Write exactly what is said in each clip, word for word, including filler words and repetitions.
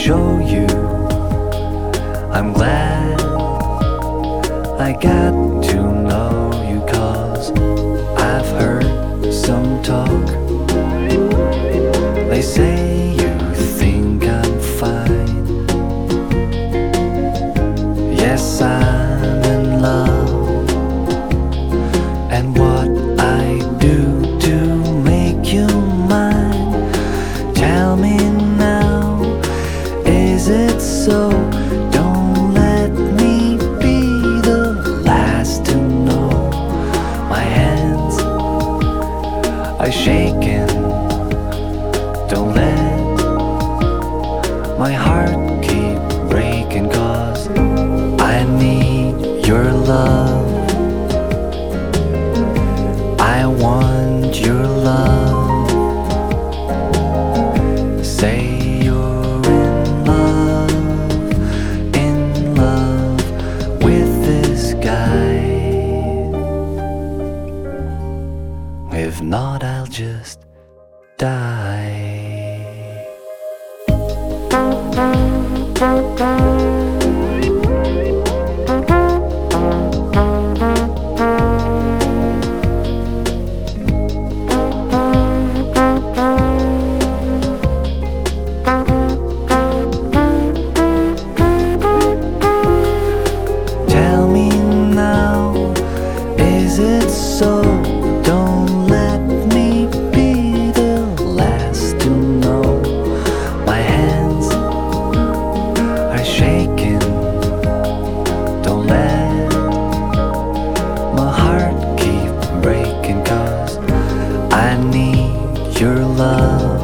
show you. I'm glad I got to know you, 'cause I've heard some talk. They say you think I'm fine. Yes, I'm in love. And what I do to make you mine, tell me now, is it so? Don't let me be the last to know. My hands are shaking. Don't let my heart keep breaking, 'cause I need your love. I want your love. Say you're in love, in love with this guy. If not, I'll just die. Tell me now, is it so? Don't let me be the last to know. My hands are shaking. Don't let my heart keep breaking, 'cause I need your love.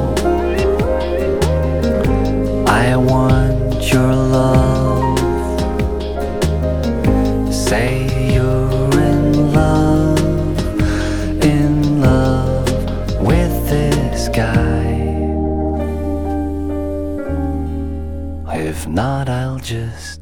I want your love. Say you're in love, in love with this guy. If not, I'll just